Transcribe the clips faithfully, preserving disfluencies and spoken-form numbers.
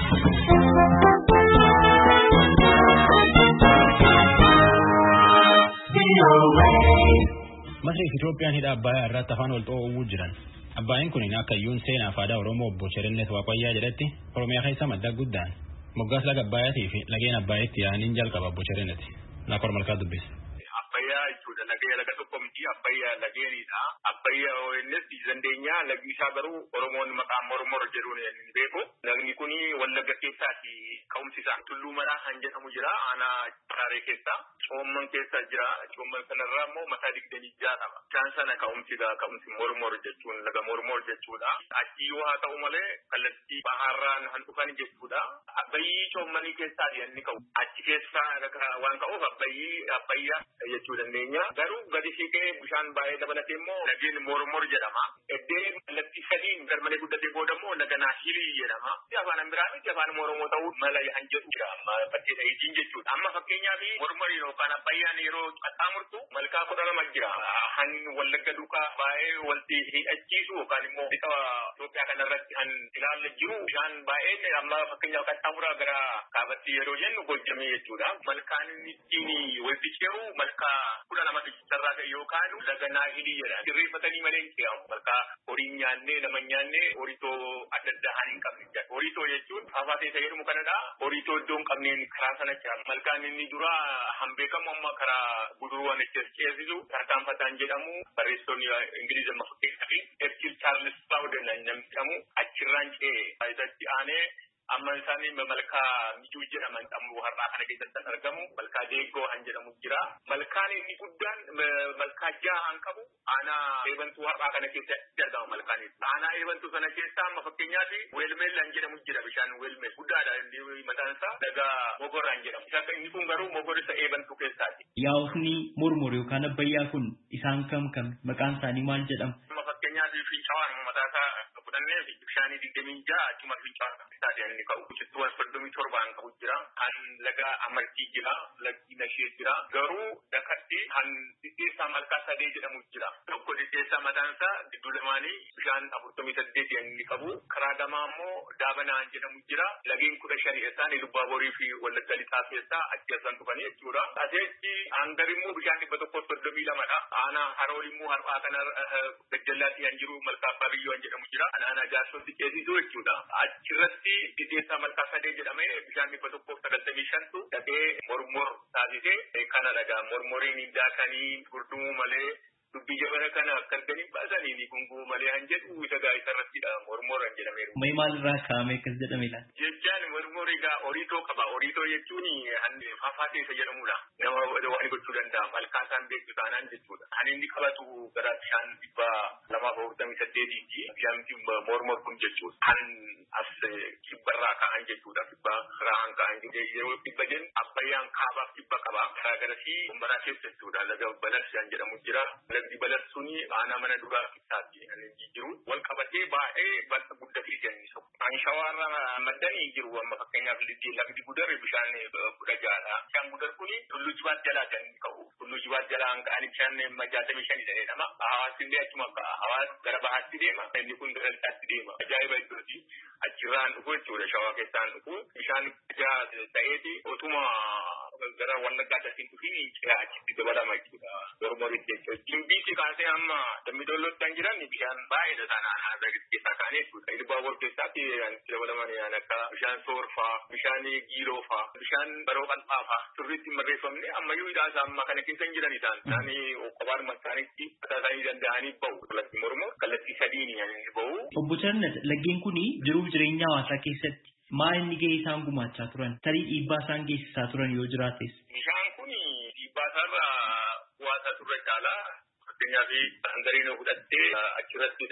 Masri Ethiopian hidha Abbayyaa irratti afaan wal xoo'uu jiran. Abbaayeen kun akka iyyuun seenaa fi aadaa Oromoo obbo Cherennet Waaqayyaa jedhetti Oromiyaa keessa madda guddaan. Moggaas laga Abbayyaatii fi lageen Abbayyaatti yaa'aniin jalqaba obbo Cherennet. Naakor Malkaa dubbisa. Abbayyaa jechuudha lagee laga tokko miti Abbayyaa lageenidha. Abbayyaa innis dandeenyaa lagi isaa garuu Oromoon maqaa mormor jedhuun ni beeku. Lagni kun Wallagga keessaati ka'umsi isaa Tulluu Maraa kan jedhamu jira. Aanaa Hararee keessa Coomman keessa jira. Coomman sanarraa immoo mataa digdamii ja'a qaba. Isaan sana ka'umsidha. Ka'umsi mormor jechuun laga mormor jechuudha. Achi yoo haa ta'u malee kallattii baharraan kan dhufan jechuudha. Abbayyii Coommanii keessaati inni ka'u. Achi keessaa waan ka'uuf Abbayyii Abbayyaa jechuu dandeenya. Garuu gadi siqee bishaan baay'ee dabalatee immoo lageen mormor jedhama. Eddee kallattii sadiin garmalee guddatee booda immoo laga Naahirii jedhama. Afaan biraa miti afaan Oromoo ta'uu mala kan jedhu jira. Amma bakkee dhahiitiin jechuudha. Amma fakkeenyaaf mormor yookaan Abbayyaan yeroo qaxxaamurtu malkaa kudha lama jira. Han Wallagga duukaa baay'ee walti hidhachiisu yookaan immoo bifa Itoophiyaa kanarratti kan ilaalle jiru bishaan baay'een amma fakkeenyaaf qaxxaamuraa gara kaabatti yeroo jennu Gojjamee jechuudha. Malkaan inni ittiin walti ceeru malkaa kudha lama sarara ta'e yookaan laga Naahirii jedha. Sirreeffatanii malee hin ce'amu. Malkaa horii nyaannee nama nyaannee horitoo adda addaa hin qabne. Horitoo jechuun afaatee fayyadamu kanadha. Horitoo iddoo hin qabneen karaa sana ce'a. Malkaan inni dura hanbeekamu amma karaa guduruwwan itti ceesisu tarkaanfataan jedhamu barreessonni Ingiliizi amma fakkeessanii F. Charles Bowden namni jedhamu achirraan ce'ee isatti aanee amma isaanii malkaa mijuu jedhaman xamuu har'aa kana keessatti argamu malkaa deegoo han jedhamu jira. Malkaan inni guddaan malkaa jaha han qabu aanaa eebantuu har'aa kana keessatti argama malkaan. Aanaa eebantuu sana keessaa amma fakkeenyaaf weelmeel han jedhamu jira bishaan weelmeel guddaadha inni mataan isaa laga mogor han jedhamu. Isa inni kun garuu mogor isa eebantuu keessaati. Yaa'ofni mormor yookaan Abbayyaa kun isaan kam kam maqaan isaanii maal jedhamu? Amma fakkeenyaaf fincaawaan mataa isaa fudhannee bishaanii digdamii ja'a achuma fincaawaan isaati inni ka'u. Chittuwwan soddomii torbaan qabu jira. Han laga Amartii jira. Lagni Nashee jira. Garuu dakatti han dhidheessaa malkaa sadee jedhamu jira. Tokko dhidheessaa mataan isaa gidduu lamaanii bishaan afurtamii saddeet inni qabu. Karaa gamaa immoo Daabanaan jedhamu jira. Lageen kudha shanii isaan Lubbaaborii fi Wallagga Lixaa keessaa achi asan dhufanii jechuudha. Aseetti hangar immoo bishaan dhibba tokko soddomii lamadha. Aanaa Harool immoo har'aa kana gajjallaatti kan jiru malkaa Babiyyoo jedhamu jira. Aanaa Jaarsootti ceesisuu jechuudha. Achirratti dhidheessaa malkaa sadee jedhamee bishaan dhibba tokkoof sagaltamii shantu dhaqee mormor taasisee kana dhagaa mormoriin daakanii gurdumuu malee dubbii jabana kana akka arganii baasanii ni gunguu malee han jedhu isa gaa isarrattidha mormor han jedhameeru. May maalirraa kaa'ame akkas jedhamedha? Jechaan mormor egaa horiitoo qaba. Horiitoo jechuun han faafaatee isa jedhamudha. Nama waan gochuu danda'a. Malkaa isaan beektu taanaan jechuudha. Han inni qabatu gara bishaan dhibba lamaaf afurtamii saddeetiiti. Bishaan mormor kun jechuudha. Han as kibbarraa ka'an jechuudha. Kibba ra'aan ka'an yeroo kibba jennu Abbayyaan kaabaaf kibba qaba. Karaa garasii umbaraa keessa jechuudha. Laga Balasiyaan jedhamu jira. Lagdi Balassuuni aanaa mana duraa isaatti kan jiru. Wal qabatee baay'ee balfa guddatee jennisu. Kan shawaarraa maddanii jiru amma fakkeenyaaf lagdi Gudar bishaan kudha ja'adha. Bishaan Gudar kuni Tulluu Jibaat jalaa kan ka'u. Tulluu Jibaat jalaa kan ka'an bishaan jaatamii shanii jedhama. Hawaasni illee achuma ka'a. Hawaas gara bahaatti deema. Inni kun gara lixaatti deema. Ajaa'iba iddooti. Achirraan dhufu jechuudha shawaa keessaan dhufu. Bishaan jaa ta'eeti otuma gara Wallaggaa taasiin dhufiin ce'aa achitti dabalama jechuudha. Mormoritti jechuudha. Jimbiitti kaasee amma Dambidollootti kan jiran bishaan baay'eedha taanaan keessaa kaanee jechuudha. Ilbaabor keessaatti dabalaman yaan akka bishaan Soorfaa, bishaan Giiloofaa, bishaan Baroo Qal'aafaa sirriitti barreeffamne ammayyuu hidhaasa amma kana keessa hin jiran isaan. Isaanii qophaan maskaanitti mataa isaanii danda'anii bahu. Kallattii mormor kallattii sadiin yaa'anii bahu. Obbo Cherennet laggeen kuni jiruuf jireenya hawaasaa keessatti maal inni gahee isaan gumaachaa turan? Tarii dhiibbaa isaan geessisaa turan yoo jiraates? Bishaan kun dhiibbaa isaarraa hawaasa turre caalaa fakkeenyaaf hangariin fudhattee achirratti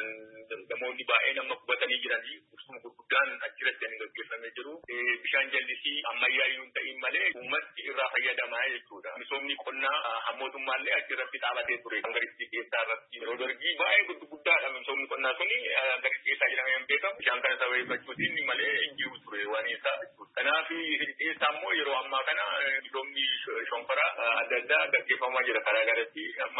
namoonni baay'een amma qubatanii jiranii ibsuma gurguddaan achirratti kan gaggeeffamee jiru. Bishaan jallisii ammayyaayyuu hin ta'in malee uummatti irraa fayyadamaa jechuudha. Misoomni qonnaa hammootummaallee achirratti dhaabatee ture. Hangaritti keessaa irratti yeroo dargii baay'ee guddaadha misoomni qonnaa suni hangaritti keessaa jedhamee hin beekamu. Bishaan kana sababeeffachuutiin malee hin jiru ture waan isaa jechuudha. Kanaaf hidheessaa immoo yeroo ammaa kana misoomni shonkoraa adda addaa gaggeeffamaa jira karaa garatti amma laga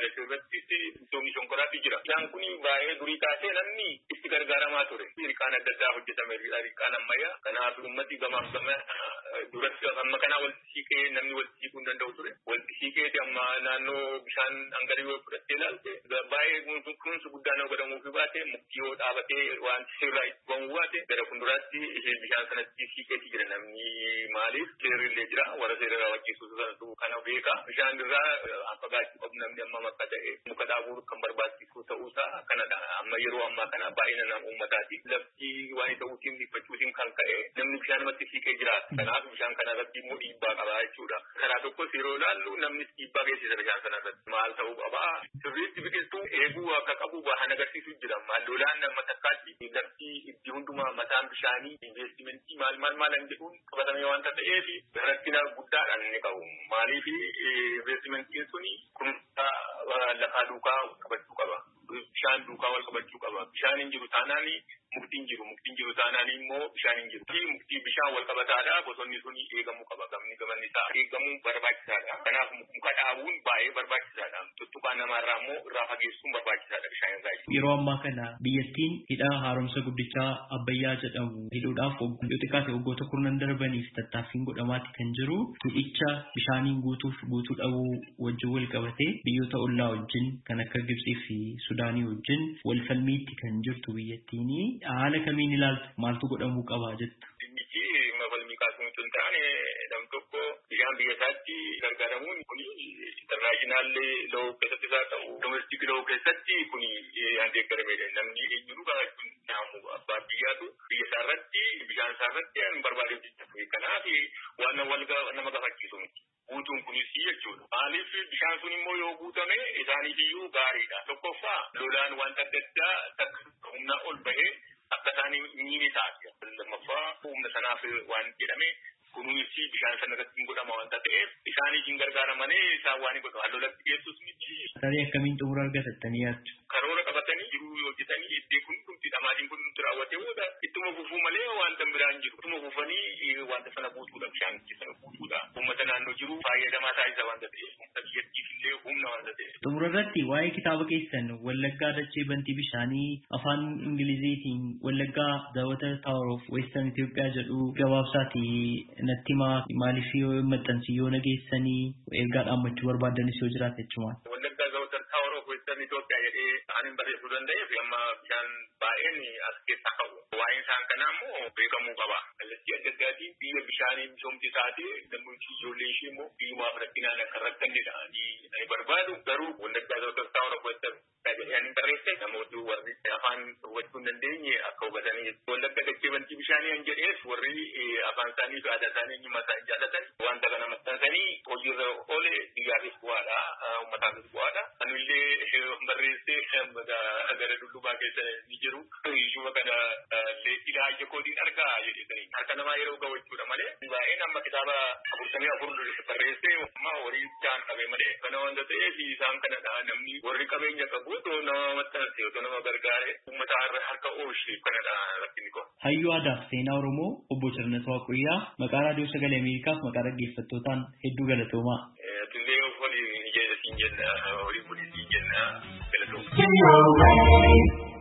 Magaalaa irratti iddoo shonkoraatti jira. Isaan kun baay'ee durii kaasee namni itti gargaaramaa ture. Riqaan adda addaa hojjetame riqaan ammayyaa. Kanaaf uummati gamaaf gama duratti amma kana walitti siiqee namni walitti siiquu hin danda'u ture. Walitti siiqeeti amma naannoo bishaan hangarii yoo fudhattee ilaalte baay'ee kunuunsi guddaan yoo godhamuufi baate muktii yoo dhaabatee waan sirraa itti ba'uu baate gara fuulduraatti bishaan sanatti siiqeeti jira namni maaliif seerrillee jira warra seera raawwachiisuu sanatu kana beeka bishaan irraa fagaachuu qabu namni amma makka ta'e muka dhaabuu kan barbaachisu ta'uusaa kanadha amma yeroo ammaa kana baay'ina nama uummataati lafti waan ta'uutiin dhiphachuutiin kan ka'e namni bishaanumatti siiqee jiraata kanaaf bishaan kana irratti immoo dhiibbaa qaba jechuudha karaa tokkos yeroo ilaallu namni dhiibbaa geessisa bishaan sana irratti maal ta'uu qaba sirriitti biqiltuu eeguu akka qabu waan agarsiisu jira lolaan nama takkaatti lafti itti hundumaa mataan bishaanii investimentii maal maal maal hin jedhuun qabatamee waanta ta'eef rakkina guddaadhaan inni qabu maaliif investimentiin suni kunuunsa lafaa duukaa qabachuu qaba bishaan duukaa wal qabachuu qaba bishaan hin jiru taanaan muktiin jiru muktiin jiru taanaan immoo bishaan hin jiru muktii bishaan wal qabataadha bosonni suni eegamuu qaba gamni gamanni isaa eegamuu barbaachisaadha kanaaf muka dhaabuun baay'ee barbaachisaadha tuttuqaa namaarraa immoo irraa fageessuun barbaachisaadha bishaan irraa yeroo ammaa kana biyyattiin hidha haaromsa guddichaa Abbayyaa jedhamu hidhuudhaaf yoo xiqqaate waggoota kurnan darbaniif tattaaffiin godhamaatti kan jiru hidhicha bishaaniin guutuuf guutuu dhabuu wajjin wal qabatee biyyoota ollaa wajjin kan akka Gibxii fi Sudaanii wajjin wal falmiitti kan jirtu biyyattiini haala kamiin ilaaltu maaltu godhamuu qaba jettu. Biyyi mafalmii kaasuun tun taane nam tokko bishaan biyya isaatti gargaaramuun kun intarnaashinaal loo keessatti isaa ta'u domestik loo keessatti kun handeeggaramedha namni eenyuun gaafachuun naamu abbaa biyyaatu biyya isaa irratti bishaan isaa irratti hin barbaadeef kanaaf waan wal nama gaafachiisu miti. Guutuun kunis jechuudha. Maaliif bishaan sun immoo yoo guutame isaaniif iyyuu gaariidha. Tokkoffaa lolaan wanta adda addaa takka humna ol bahee akka isaanii miini taasisa. Lammaffaa humna sanaaf waan jedhame kunuunsi bishaan sana irratti hin godhama wanta ta'eef isaaniif hin gargaaramanii isaan waan hin godhamu. Lolatti geessus miti. Tarii akkamiin xumura argatattanii yaaddu? Karoora qabatanii jiruu hojjetanii iddee kun kunti dhamaatiin kun nuti raawwatee booda ittuma fufuu malee wanta biraan jiru. Ittuma fufanii wanta sana guutuudha bishaan sana guutuudha. Uummata naannoo jiru fayyadamaa taasisa wanta ta'eef uummata biyyattiif illee humna wanta ta'eef. Xumura irratti waa'ee kitaaba keessan Wallaggaa dachee bantii bishaanii afaan Ingiliziitiin Wallaggaa daawwata Tower of Western Ethiopia jedhu gabaabsaati natti himaa maaliif yoo maxxansi yoo nageessanii ergaa dhaammachuu barbaadanis yoo jiraate jechuudha. Wallaggaa daawwata Tower of Western Ethiopia jedhee ani barreessuu danda'eef amma bishaan baay'een as keessaa qabu. Waa'een isaan kanaa immoo beekamuu qaba. Kallattii adda addaatiin biyya bishaanii misoomti isaati namoonni ijoollee ishee immoo biyyumaaf rakkinaan akka rakkannedha. Ani barbaadu garuu Wallaggaa daawwata Tower of Western jedhanii barreesse namoota warri afaan hubachuu hin dandeenye akka hubatanii Wallagga dachee bantii bishaanii hin jedheef warri afaan isaanii fi aadaa isaanii eenyummaa isaanii jaallatan wanta kana maxxansanii hojiirra oole biyyaafis bu'aadha uummataafis bu'aadha. Anillee barreessee gara dullubaa keessa ni jiru iyyuma kana ilaa ija kootiin argaa jedhanii harka namaa yeroo ga'u jechuudha malee baay'een amma kitaaba afurtamii afur barreessee amma horii jaan qabee malee kana wanta ta'eef isaan kanadha namni warri qabeenya qabu otoo nama maxxanse otoo nama gargaare uummata harka oolche kanadha rakkinni koo. Hayyuu aadaa fi seenaa Oromoo obbo Cirnet Waaqoyyaa maqaa raadiyoo sagalee Ameerikaaf maqaa dhaggeeffattootaan hedduu galatoomaa. Tullee olii ni jenna siin jenna olii bulii siin jenna galatoomaa.